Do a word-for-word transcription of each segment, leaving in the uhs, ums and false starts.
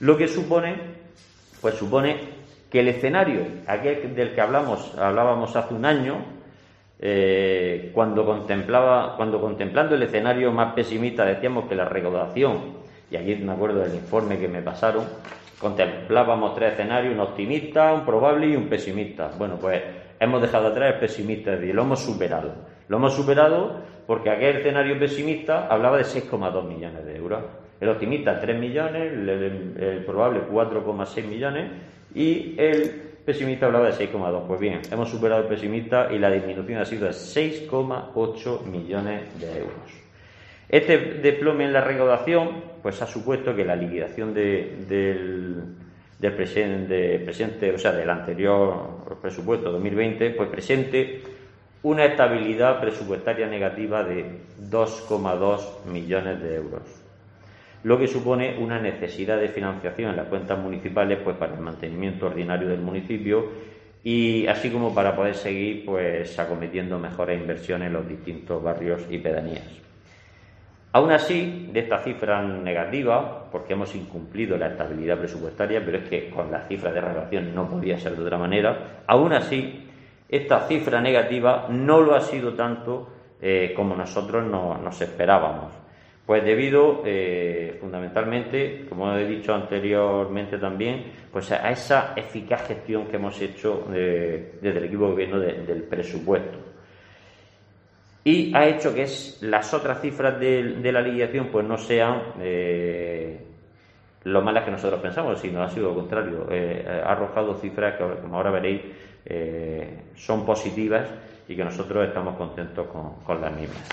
Lo que supone, pues supone que el escenario, aquel del que hablamos, hablábamos hace un año, eh, cuando contemplaba, cuando contemplando el escenario más pesimista decíamos que la recaudación, y aquí me acuerdo del informe que me pasaron, contemplábamos tres escenarios, un optimista, un probable y un pesimista. Bueno, pues hemos dejado atrás el pesimista, es decir, lo hemos superado. Lo hemos superado porque aquel escenario pesimista hablaba de seis coma dos millones de euros. El optimista tres millones, el, el, el probable cuatro coma seis millones y el pesimista hablaba de seis coma dos. Pues bien, hemos superado el pesimista y la disminución ha sido de seis coma ocho millones de euros. Este desplome en la recaudación pues ha supuesto que la liquidación de, del, del presente, presente, o sea, del anterior presupuesto dos mil veinte, pues presente una estabilidad presupuestaria negativa de dos coma dos millones de euros, lo que supone una necesidad de financiación en las cuentas municipales pues para el mantenimiento ordinario del municipio y así como para poder seguir pues acometiendo mejores inversiones en los distintos barrios y pedanías. Aún así, de esta cifra negativa, porque hemos incumplido la estabilidad presupuestaria, pero es que con las cifras de recaudación no podía ser de otra manera, aún así, esta cifra negativa no lo ha sido tanto eh, como nosotros no, nos esperábamos. Pues debido, eh, fundamentalmente, como he dicho anteriormente también, pues a esa eficaz gestión que hemos hecho de, desde el equipo de gobierno de, del presupuesto. Y ha hecho que es, las otras cifras de, de la liquidación pues no sean eh, lo malas que nosotros pensamos, sino ha sido lo contrario. Eh, ha arrojado cifras que, como ahora veréis, eh, son positivas y que nosotros estamos contentos con, con las mismas.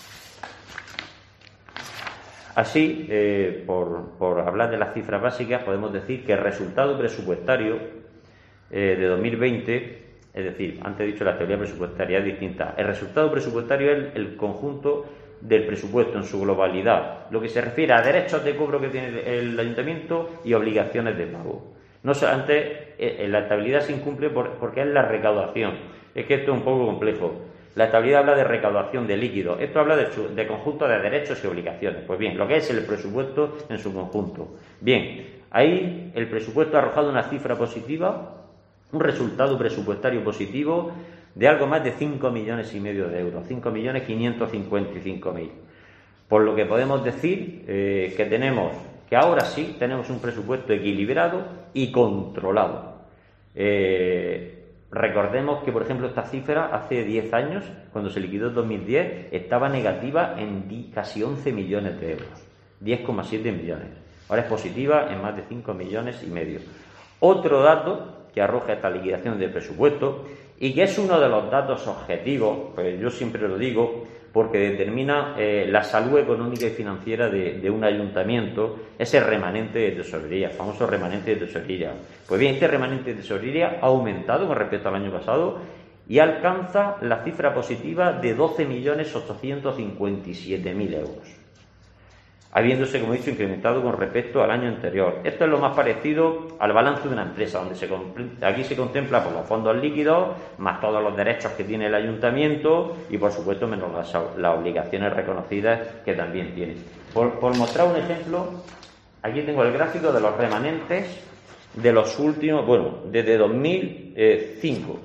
Así, eh, por, por hablar de las cifras básicas, podemos decir que el resultado presupuestario eh, de dos mil veinte, es decir, antes he dicho la teoría presupuestaria es distinta. El resultado presupuestario es el, el conjunto del presupuesto en su globalidad, lo que se refiere a derechos de cobro que tiene el ayuntamiento y obligaciones de pago. No solamente eh, la estabilidad se incumple por, porque es la recaudación. Es que esto es un poco complejo. La estabilidad habla de recaudación de líquidos. Esto habla de, de conjunto de derechos y obligaciones. Pues bien, lo que es el presupuesto en su conjunto. Bien, ahí el presupuesto ha arrojado una cifra positiva, un resultado presupuestario positivo de algo más de cinco millones y medio de euros, cinco millones quinientos cincuenta y cinco mil. Por lo que podemos decir eh, que tenemos, que ahora sí tenemos un presupuesto equilibrado y controlado. Eh, recordemos que, por ejemplo, esta cifra hace diez años, cuando se liquidó en dos mil diez, estaba negativa en casi once millones de euros, diez coma siete millones. Ahora es positiva en más de cinco millones y medio. Otro dato que arroja esta liquidación del presupuesto y que es uno de los datos objetivos, pues yo siempre lo digo, porque determina eh, la salud económica y financiera de, de un ayuntamiento, es el remanente de tesorería, el famoso remanente de tesorería. Pues bien, este remanente de tesorería ha aumentado con respecto al año pasado y alcanza la cifra positiva de doce millones ochocientos cincuenta y siete mil euros, habiéndose, como he dicho, incrementado con respecto al año anterior. Esto es lo más parecido al balance de una empresa, donde se aquí se contempla por los fondos líquidos, más todos los derechos que tiene el ayuntamiento y, por supuesto, menos las, las obligaciones reconocidas que también tiene. Por, por mostrar un ejemplo, aquí tengo el gráfico de los remanentes de los últimos, bueno, desde dos mil cinco.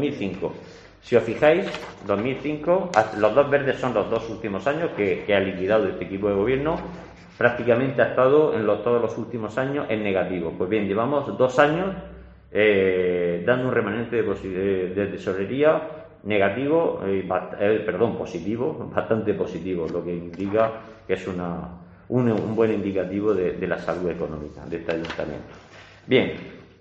Si os fijáis, dos mil cinco, los dos verdes son los dos últimos años que, que ha liquidado este equipo de gobierno, prácticamente ha estado en los, todos los últimos años en negativo. Pues bien, llevamos dos años eh, dando un remanente de, de, de tesorería negativo, eh, eh, perdón, positivo, bastante positivo, lo que indica que es una, un, un buen indicativo de, de la salud económica de este ayuntamiento. Bien,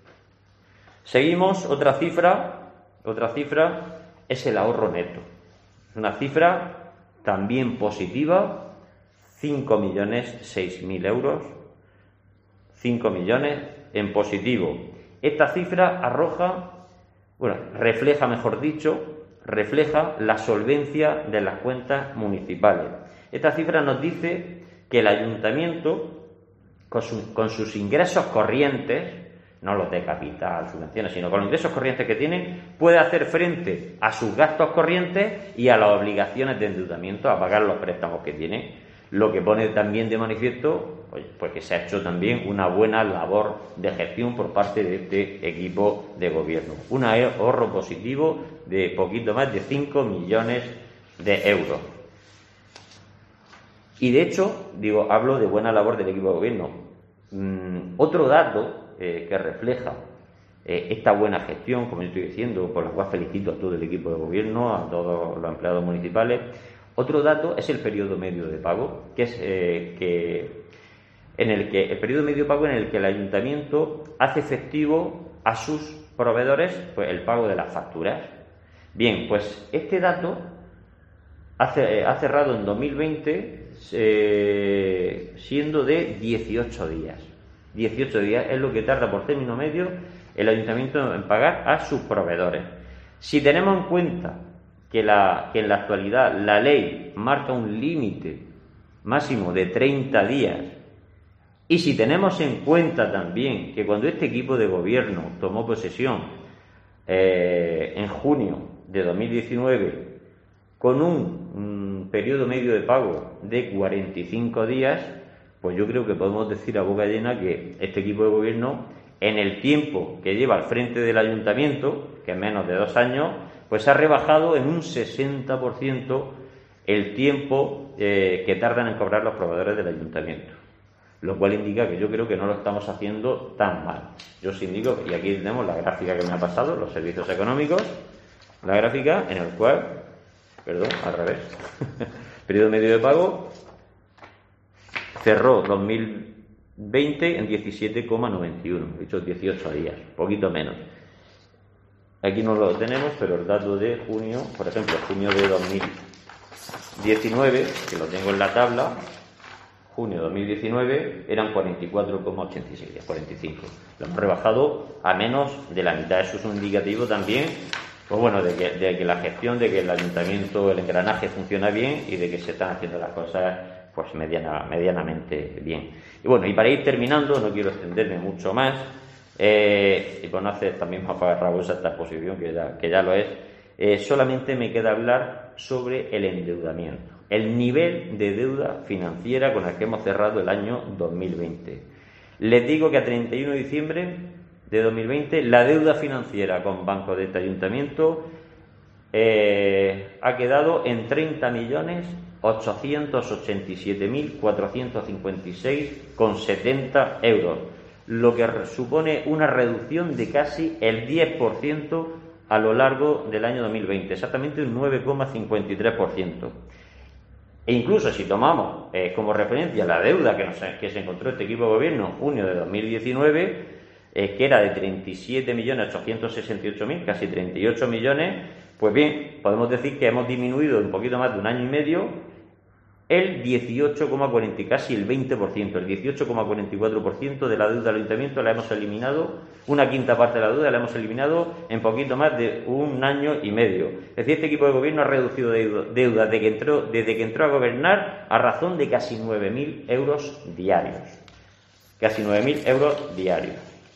seguimos, otra cifra, otra cifra es el ahorro neto. Es una cifra también positiva, cinco millones seis mil euros, cinco millones en positivo. Esta cifra arroja, bueno, refleja, mejor dicho, refleja la solvencia de las cuentas municipales. Esta cifra nos dice que el ayuntamiento, con, su, con sus ingresos corrientes, no los de capital, subvenciones, sino con los ingresos corrientes que tienen, puede hacer frente a sus gastos corrientes y a las obligaciones de endeudamiento, a pagar los préstamos que tiene, lo que pone también de manifiesto Oye, pues que se ha hecho también una buena labor de gestión por parte de este equipo de gobierno. Un ahorro positivo de poquito más de cinco millones de euros. Y de hecho, digo, hablo de buena labor del equipo de gobierno. Mm, otro dato eh, que refleja eh, esta buena gestión, como yo estoy diciendo, por la cual felicito a todo el equipo de gobierno, a todos los empleados municipales. Otro dato es el periodo medio de pago, que es eh, que en el que el periodo medio de pago en el que el ayuntamiento hace efectivo a sus proveedores pues el pago de las facturas. Bien, pues este dato ha, eh, ha cerrado en dos mil veinte eh, siendo de dieciocho días. dieciocho días es lo que tarda por término medio el ayuntamiento en pagar a sus proveedores. Si tenemos en cuenta que, la, que en la actualidad la ley marca un límite máximo de treinta días, y si tenemos en cuenta también que cuando este equipo de gobierno tomó posesión eh, en junio de dos mil diecinueve con un, un periodo medio de pago de cuarenta y cinco días, pues yo creo que podemos decir a boca llena que este equipo de gobierno, en el tiempo que lleva al frente del ayuntamiento, que es menos de dos años, pues ha rebajado en un sesenta por ciento el tiempo eh, que tardan en cobrar los proveedores del ayuntamiento. Lo cual indica que yo creo que no lo estamos haciendo tan mal. Yo os indico, y aquí tenemos la gráfica que me ha pasado, los servicios económicos, la gráfica en el cual, perdón, al revés, periodo medio de pago, cerró dos mil veinte en diecisiete coma noventa y uno, he dicho dieciocho días, poquito menos. Aquí no lo tenemos, pero el dato de junio, por ejemplo, junio de dos mil diecinueve, que lo tengo en la tabla, junio de dos mil diecinueve eran cuarenta y cuatro coma ochenta y seis días, cuarenta y cinco. Lo hemos rebajado a menos de la mitad. Eso es un indicativo también, pues bueno, de que, de que la gestión, de que el ayuntamiento, el engranaje funciona bien y de que se están haciendo las cosas pues mediana, medianamente bien. Y bueno, y para ir terminando, no quiero extenderme mucho más, eh, y por no hacer también más farragosa esta exposición, que ya, que ya lo es, eh, solamente me queda hablar sobre el endeudamiento, el nivel de deuda financiera con el que hemos cerrado el año dos mil veinte. Les digo que a treinta y uno de diciembre de dos mil veinte la deuda financiera con bancos de este ayuntamiento eh, ha quedado en treinta millones ochocientos ochenta y siete mil cuatrocientos cincuenta y seis coma setenta euros, lo que supone una reducción de casi el diez por ciento a lo largo del año dos mil veinte, exactamente un nueve coma cincuenta y tres por ciento. E incluso si tomamos eh, como referencia la deuda que, nos, que se encontró este equipo de gobierno en junio de dos mil diecinueve, eh, que era de treinta y siete millones ochocientos sesenta y ocho mil, casi treinta y ocho millones, pues bien, podemos decir que hemos disminuido un poquito más de un año y medio el dieciocho coma cuarenta, casi el veinte por ciento, el dieciocho coma cuarenta y cuatro por ciento de la deuda del ayuntamiento la hemos eliminado, una quinta parte de la deuda la hemos eliminado en poquito más de un año y medio. Es decir, este equipo de gobierno ha reducido deuda desde que entró, desde que entró a gobernar a razón de casi nueve mil euros diarios. Casi nueve mil euros diarios.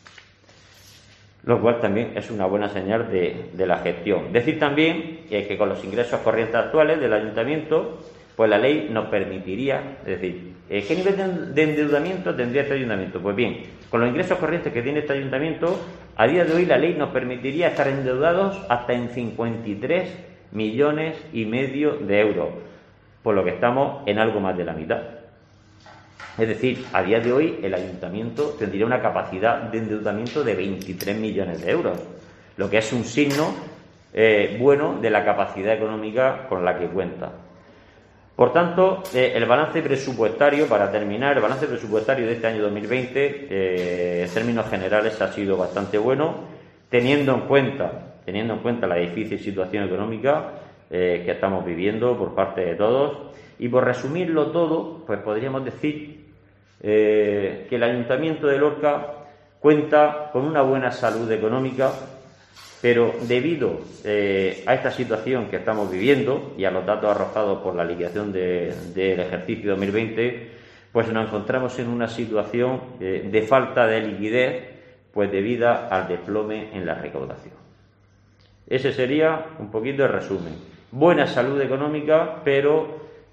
Lo cual también es una buena señal de, de la gestión. Decir también que, que con los ingresos corrientes actuales del ayuntamiento, pues la ley nos permitiría, es decir, ¿qué nivel de endeudamiento tendría este ayuntamiento? Pues bien, con los ingresos corrientes que tiene este ayuntamiento, a día de hoy la ley nos permitiría estar endeudados hasta en cincuenta y tres millones y medio de euros, por lo que estamos en algo más de la mitad. Es decir, a día de hoy el ayuntamiento tendría una capacidad de endeudamiento de veintitrés millones de euros, lo que es un signo eh, bueno de la capacidad económica con la que cuenta. Por tanto, eh, el balance presupuestario, para terminar, el balance presupuestario de este año dos mil veinte, eh, en términos generales, ha sido bastante bueno, teniendo en cuenta, teniendo en cuenta la difícil situación económica eh, que estamos viviendo por parte de todos. Y por resumirlo todo, pues podríamos decir eh, que el Ayuntamiento de Lorca cuenta con una buena salud económica, pero debido eh, a esta situación que estamos viviendo y a los datos arrojados por la liquidación de, del ejercicio dos mil veinte, pues nos encontramos en una situación eh, de falta de liquidez, pues debida al desplome en la recaudación. Ese sería un poquito el resumen. Buena salud económica, pero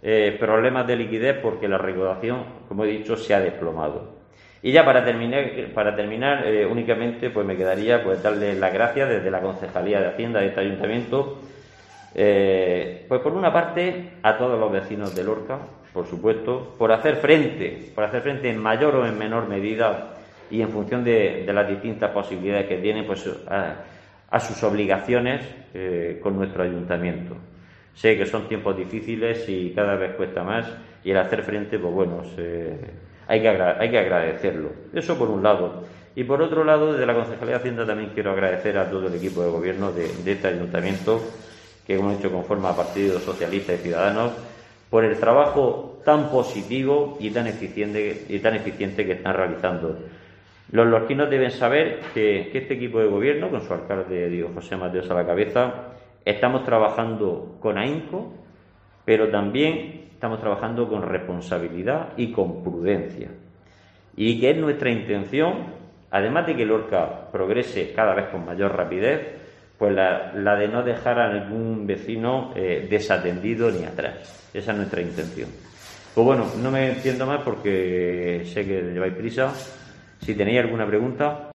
eh, problemas de liquidez porque la recaudación, como he dicho, se ha desplomado. Y ya para terminar, para terminar eh, únicamente pues me quedaría pues darle las gracias desde la Concejalía de Hacienda de este Ayuntamiento, eh, pues por una parte a todos los vecinos de Lorca, por supuesto, por hacer frente, por hacer frente en mayor o en menor medida y en función de, de las distintas posibilidades que tienen, pues a, a sus obligaciones eh, con nuestro ayuntamiento. Sé que son tiempos difíciles y cada vez cuesta más, y el hacer frente, pues bueno, se, hay, que hay que agradecerlo. Eso por un lado. Y por otro lado, desde la Concejalía de Hacienda también quiero agradecer a todo el equipo de gobierno de, de este ayuntamiento, que como he dicho conforma Partido Socialista y Ciudadanos, por el trabajo tan positivo y tan eficiente, y tan eficiente que están realizando. Los lorquinos deben saber que, que este equipo de gobierno, con su alcalde Diego José Mateos a la cabeza, estamos trabajando con ahínco, pero también estamos trabajando con responsabilidad y con prudencia. Y que es nuestra intención, además de que Lorca progrese cada vez con mayor rapidez, pues la, la de no dejar a ningún vecino eh, desatendido ni atrás. Esa es nuestra intención. Pues bueno, no me entiendo más porque sé que lleváis prisa. Si tenéis alguna pregunta.